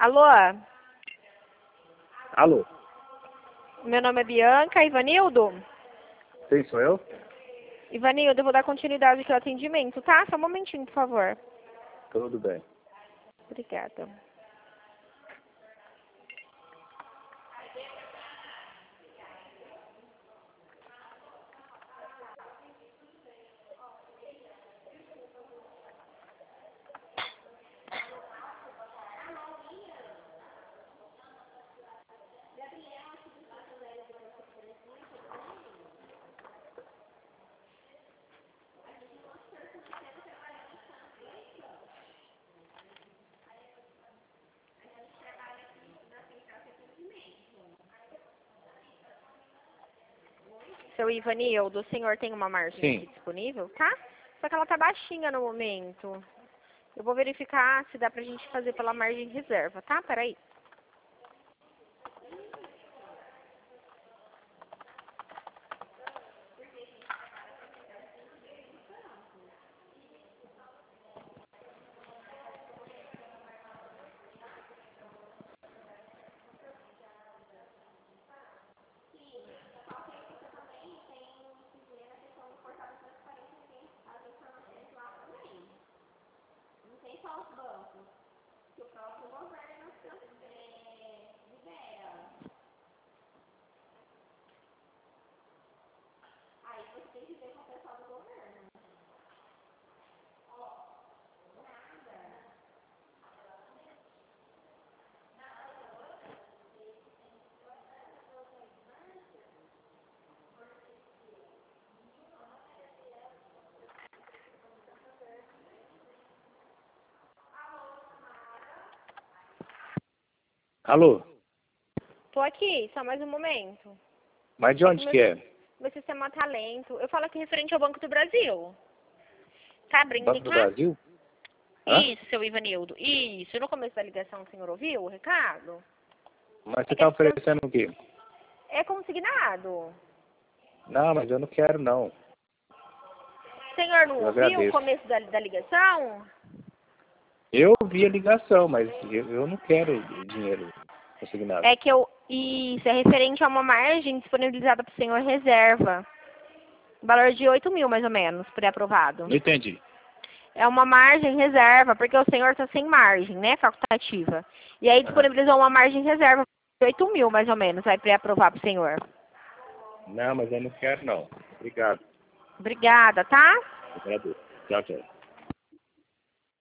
Alô? Alô? Meu nome é Bianca. Ivanildo? Sim, sou eu? Ivanildo, eu vou dar continuidade aqui ao atendimento, tá? Só um momentinho, por favor. Tudo bem. Obrigada. Seu Ivanildo, o senhor tem uma margem aqui disponível, tá? Só que ela tá baixinha no momento. Eu vou verificar se dá pra gente fazer pela margem reserva, tá? Peraí. Alô? Tô aqui, só mais um momento. Mas de onde que é? Meu sistema tá lento. Eu falo aqui referente ao Banco do Brasil. Tá abrindo, Banco do tá? Brasil? Hã? Isso, seu Ivanildo. Isso. No começo da ligação o senhor ouviu o recado? Mas você tá oferecendo o quê? É consignado. Não, mas eu não quero não. O senhor não Eu ouviu o agradeço. começo da ligação? Eu ouvi a ligação, mas eu não quero dinheiro consignado. É que isso, é referente a uma margem disponibilizada para o senhor reserva. Valor de 8 mil, mais ou menos, pré-aprovado. Não entendi. É uma margem reserva, porque o senhor está sem margem, né, facultativa. E aí disponibilizou uma margem reserva de 8 mil, mais ou menos, vai pré-aprovar para o senhor. Não, mas eu não quero não. Obrigado. Obrigada, tá? Eu agradeço. Tchau, tchau.